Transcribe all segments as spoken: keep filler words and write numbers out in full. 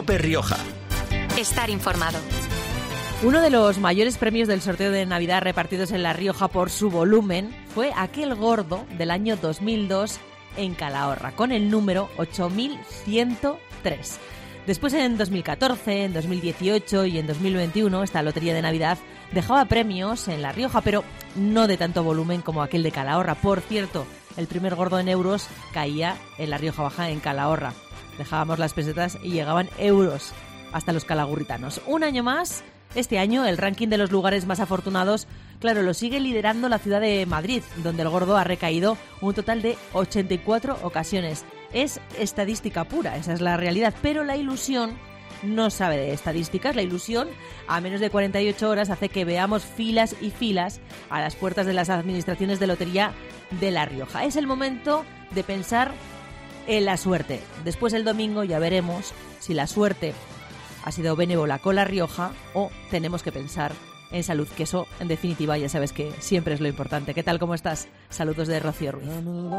COPE Rioja. Estar informado. Uno de los mayores premios del sorteo de Navidad repartidos en La Rioja por su volumen fue aquel gordo del año dos mil dos en Calahorra, con el número ocho mil ciento tres. Después, en dos mil catorce, en dos mil dieciocho y en dos mil veintiuno, esta lotería de Navidad dejaba premios en La Rioja, pero no de tanto volumen como aquel de Calahorra. Por cierto, el primer gordo en euros caía en La Rioja Baja, en Calahorra. Dejábamos las pesetas y llegaban euros hasta los calagurritanos. Un año más, este año, el ranking de los lugares más afortunados, claro, lo sigue liderando la ciudad de Madrid, donde el gordo ha recaído un total de ochenta y cuatro ocasiones. Es estadística pura, esa es la realidad, pero la ilusión no sabe de estadísticas. La ilusión, a menos de cuarenta y ocho horas, hace que veamos filas y filas a las puertas de las administraciones de lotería de La Rioja. Es el momento de pensar en la suerte. Después, el domingo, ya veremos si la suerte ha sido benévola con La Rioja o tenemos que pensar en salud, que eso, en definitiva, ya sabes que siempre es lo importante. ¿Qué tal? ¿Cómo estás? Saludos de Rocío Ruiz.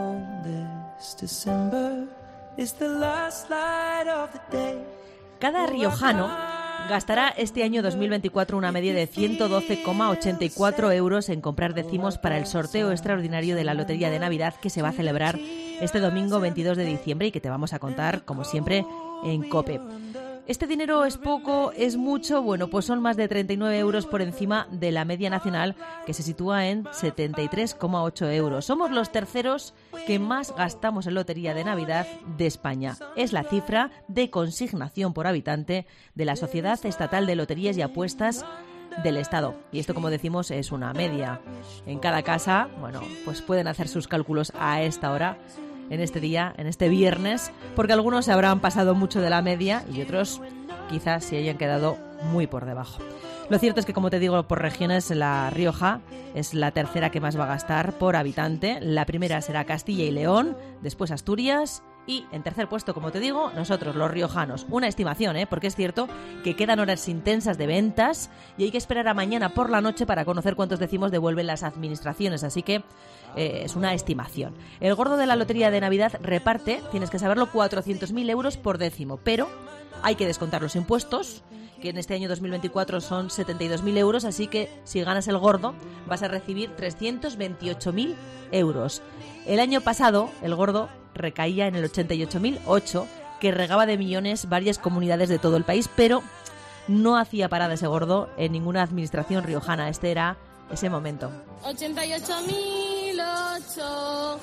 Cada riojano gastará este año dos mil veinticuatro una media de ciento doce coma ochenta y cuatro euros en comprar décimos para el sorteo extraordinario de la Lotería de Navidad, que se va a celebrar este domingo veintidós de diciembre y que te vamos a contar, como siempre, en COPE. ¿Este dinero es poco, es mucho? Bueno, pues son más de treinta y nueve euros por encima de la media nacional, que se sitúa en setenta y tres coma ocho euros. Somos los terceros que más gastamos en lotería de Navidad de España. Es la cifra de consignación por habitante de la Sociedad Estatal de Loterías y Apuestas del Estado. Y esto, como decimos, es una media. En cada casa, bueno, pues pueden hacer sus cálculos a esta hora, en este día, en este viernes, porque algunos se habrán pasado mucho de la media y otros quizás se hayan quedado muy por debajo. Lo cierto es que, como te digo, por regiones, La Rioja es la tercera que más va a gastar por habitante. La primera será Castilla y León, después Asturias y, en tercer puesto, como te digo, nosotros, los riojanos. Una estimación, ¿eh? Porque es cierto que quedan horas intensas de ventas y hay que esperar a mañana por la noche para conocer cuántos décimos devuelven las administraciones. Así que eh, es una estimación. El gordo de la Lotería de Navidad reparte, tienes que saberlo, cuatrocientos mil euros por décimo, pero hay que descontar los impuestos, que en este año dos mil veinticuatro son setenta y dos mil euros, así que si ganas el gordo vas a recibir trescientos veintiocho mil euros. El año pasado el gordo recaía en el ochenta y ocho mil ocho, que regaba de millones varias comunidades de todo el país, pero no hacía parada ese gordo en ninguna administración riojana. Este era ese momento. ochenta y ocho mil ocho.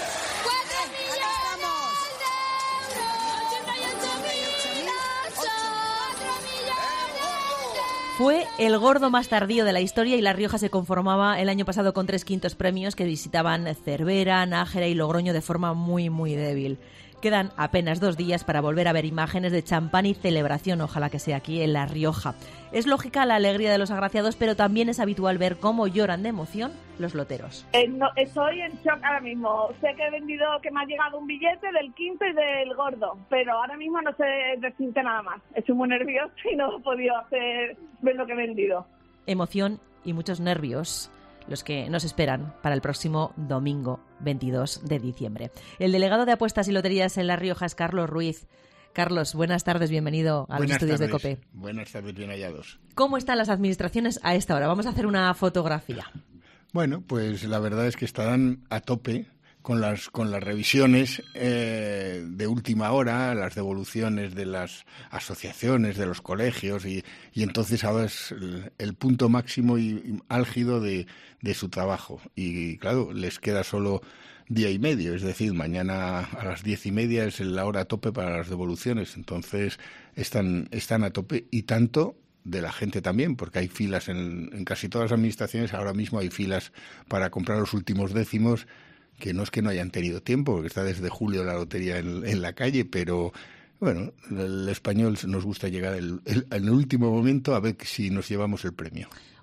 Fue el gordo más tardío de la historia y La Rioja se conformaba el año pasado con tres quintos premios que visitaban Cervera, Nájera y Logroño de forma muy, muy débil. Quedan apenas dos días para volver a ver imágenes de champán y celebración, ojalá que sea aquí en La Rioja. Es lógica la alegría de los agraciados, pero también es habitual ver cómo lloran de emoción los loteros. Eh, no, estoy en shock ahora mismo. Sé que he vendido, que me ha llegado un billete del quinto y del gordo, pero ahora mismo no sé decirte nada más. Estoy muy nerviosa y no he podido hacer ver lo que he vendido. Emoción y muchos nervios los que nos esperan para el próximo domingo veintidós de diciembre. El delegado de apuestas y loterías en La Rioja es Carlos Ruiz. Carlos, buenas tardes, bienvenido a los estudios de COPE. Buenas tardes, bien hallados. ¿Cómo están las administraciones a esta hora? Vamos a hacer una fotografía. Bueno, pues la verdad es que estarán a tope con las con las revisiones eh, de última hora, las devoluciones de las asociaciones, de los colegios, y, y entonces ahora es el, el punto máximo y, y álgido de, de su trabajo. Y claro, les queda solo día y medio, es decir, mañana a las diez y media es la hora a tope para las devoluciones. Entonces están, están a tope, y tanto de la gente también, porque hay filas en, en casi todas las administraciones. Ahora mismo hay filas para comprar los últimos décimos, que no es que no hayan tenido tiempo, porque está desde julio la lotería en, en la calle, pero bueno, el español nos gusta llegar el, el, en el último momento a ver si nos llevamos el premio.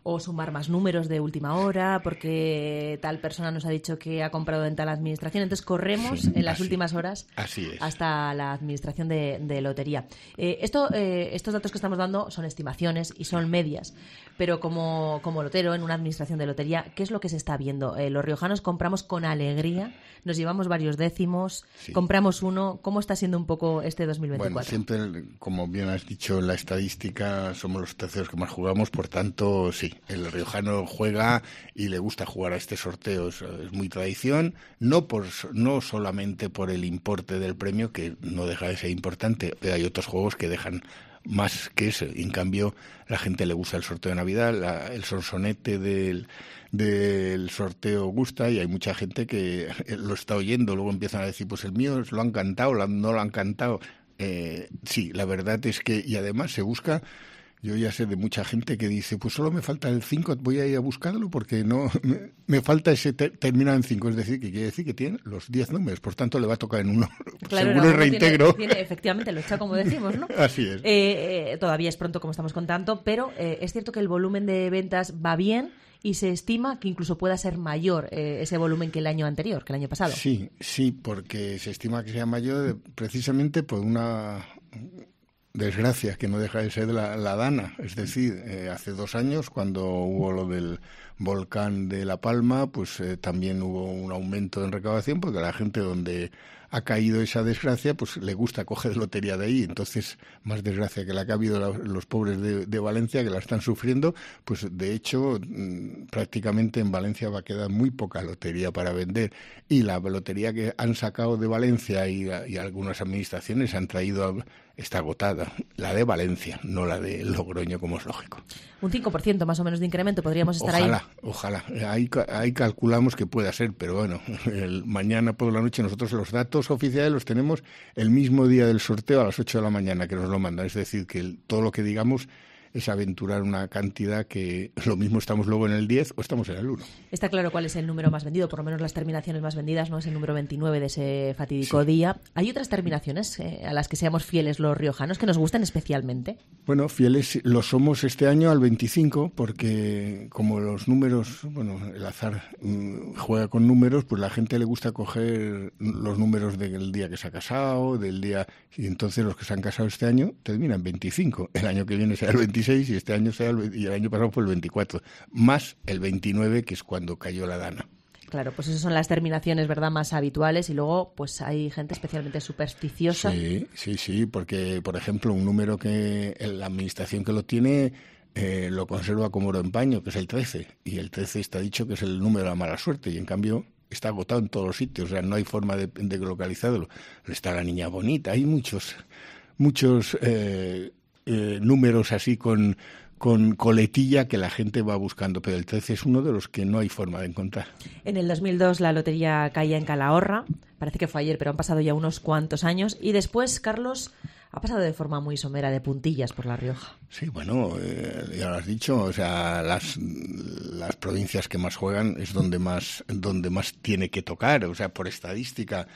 o sumar más números de última hora, porque tal persona nos ha dicho que ha comprado en tal administración. Entonces corremos sí, en las así, últimas horas así es. hasta la administración de, de lotería. Eh, esto, eh, estos datos que estamos dando son estimaciones y son medias, pero como, como lotero en una administración de lotería, ¿qué es lo que se está viendo? Eh, los riojanos compramos con alegría, nos llevamos varios décimos, sí. compramos uno. ¿Cómo está siendo un poco este dos mil veinticuatro? Bueno, siempre, como bien has dicho, en la estadística somos los terceros que más jugamos, por tanto, sí, el riojano juega y le gusta jugar a este sorteo, es, es muy tradición, no por no solamente por el importe del premio, que no deja de ser importante, pero hay otros juegos que dejan más que eso. En cambio, la gente le gusta el sorteo de Navidad, la, el sonsonete del, del sorteo gusta, y hay mucha gente que lo está oyendo, luego empiezan a decir, pues el mío lo han cantado, no lo han cantado. Eh, sí, la verdad es que, y además se busca, yo ya sé de mucha gente que dice, pues solo me falta el cinco, voy a ir a buscarlo porque no me, me falta ese ter, terminado en cinco, es decir, que quiere decir que tiene los diez números, por tanto le va a tocar en uno. Claro, seguro el reintegro. Tiene, tiene, efectivamente, lo echa como decimos, ¿no? Así es. Eh, eh, todavía es pronto, como estamos contando, pero eh, es cierto que el volumen de ventas va bien y se estima que incluso pueda ser mayor eh, ese volumen que el año anterior, que el año pasado. Sí, sí, porque se estima que sea mayor precisamente por una desgracia que no deja de ser la, la Dana. Es decir, eh, hace dos años, cuando hubo lo del volcán de La Palma, pues eh, también hubo un aumento en recaudación, porque la gente donde ha caído esa desgracia, pues le gusta coger lotería de ahí. Entonces, más desgracia que la que ha habido la, los pobres de, de Valencia, que la están sufriendo, pues de hecho mmm, prácticamente en Valencia va a quedar muy poca lotería para vender, y la lotería que han sacado de Valencia y, y algunas administraciones han traído a, está agotada, la de Valencia, no la de Logroño, como es lógico. Un cinco por ciento más o menos de incremento podríamos estar ojalá, ahí. Ojalá, ojalá. Ahí, ahí calculamos que pueda ser, pero bueno, el, mañana por la noche nosotros los datos oficiales los tenemos el mismo día del sorteo a las ocho de la mañana que nos lo mandan. Es decir, que el, todo lo que digamos es aventurar una cantidad que lo mismo estamos luego en el diez o estamos en el uno. Está claro cuál es el número más vendido, por lo menos las terminaciones más vendidas, no es el número veintinueve de ese fatídico sí. día. ¿Hay otras terminaciones eh, a las que seamos fieles los riojanos que nos gustan especialmente? Bueno, fieles lo somos este año al veinticinco, porque como los números, bueno, el azar mm, juega con números, pues la gente le gusta coger los números del día que se ha casado, del día, y entonces los que se han casado este año terminan veinticinco, el año que viene será el veintiséis, y este año será el, y el año pasado fue el veinticuatro, más el veintinueve, que es cuando cayó la Dana. Claro, pues esas son las terminaciones, ¿verdad?, más habituales, y luego pues hay gente especialmente supersticiosa. Sí, sí, sí, porque por ejemplo un número que la administración que lo tiene eh, lo conserva como oro en paño, que es el trece, y el trece está dicho que es el número de la mala suerte, y en cambio está agotado en todos los sitios, o sea, no hay forma de, de localizarlo. Está la niña bonita, hay muchos, muchos eh, eh, números así con, con coletilla que la gente va buscando, pero el trece es uno de los que no hay forma de encontrar. En el dos mil dos la lotería caía en Calahorra, parece que fue ayer, pero han pasado ya unos cuantos años, y después, Carlos, ha pasado de forma muy somera, de puntillas por La Rioja. Sí, bueno, eh, ya lo has dicho, o sea, las, las provincias que más juegan es donde más, donde más tiene que tocar, o sea, por estadística.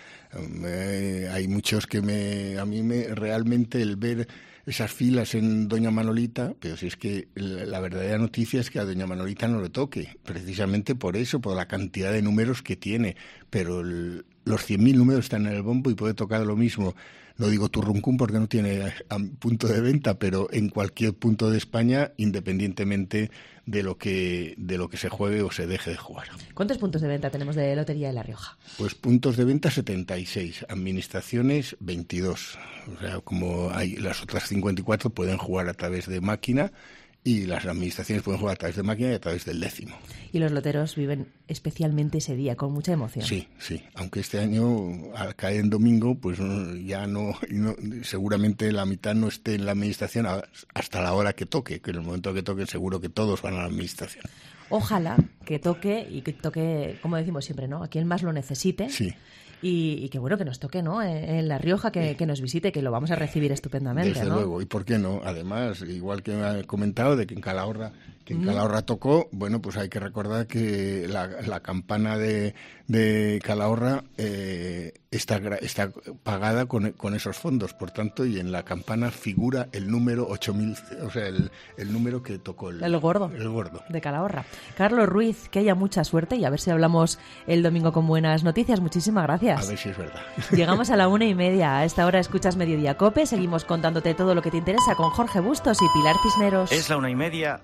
Eh, hay muchos que me, a mí me, realmente el ver esas filas en Doña Manolita, pero si es que la, la verdadera noticia es que a Doña Manolita no le toque, precisamente por eso, por la cantidad de números que tiene, pero el, los cien mil números están en el bombo y puede tocar lo mismo. No digo Turruncún porque no tiene punto de venta, pero en cualquier punto de España, independientemente de lo que de lo que se juegue o se deje de jugar. ¿Cuántos puntos de venta tenemos de Lotería de La Rioja? Pues puntos de venta setenta y seis, administraciones veintidós. O sea, como hay las otras cincuenta y cuatro pueden jugar a través de máquina, y las administraciones pueden jugar a través de máquina y a través del décimo. Y los loteros viven especialmente ese día, con mucha emoción. Sí, sí. Aunque este año, al caer en domingo, pues ya no, no seguramente la mitad no esté en la administración hasta la hora que toque, que en el momento que toque seguro que todos van a la administración. Ojalá que toque y que toque, como decimos siempre, ¿no? A quien más lo necesite. Sí. Y, y que bueno, que nos toque, ¿no? En, en La Rioja, que, que nos visite, que lo vamos a recibir estupendamente, Desde ¿no? luego, y por qué no. Además, igual que me ha comentado de que en Calahorra, que en Calahorra tocó, bueno, pues hay que recordar que la, la campana de, de Calahorra eh, está, está pagada con, con esos fondos, por tanto, y en la campana figura el número ocho mil, o sea, el, el número que tocó el, el gordo. El gordo. De Calahorra. Carlos Ruiz, que haya mucha suerte y a ver si hablamos el domingo con buenas noticias. Muchísimas gracias. A ver si es verdad. Llegamos a la una y media. A esta hora escuchas Mediodía Cope. Seguimos contándote todo lo que te interesa con Jorge Bustos y Pilar Cisneros. Es la una y media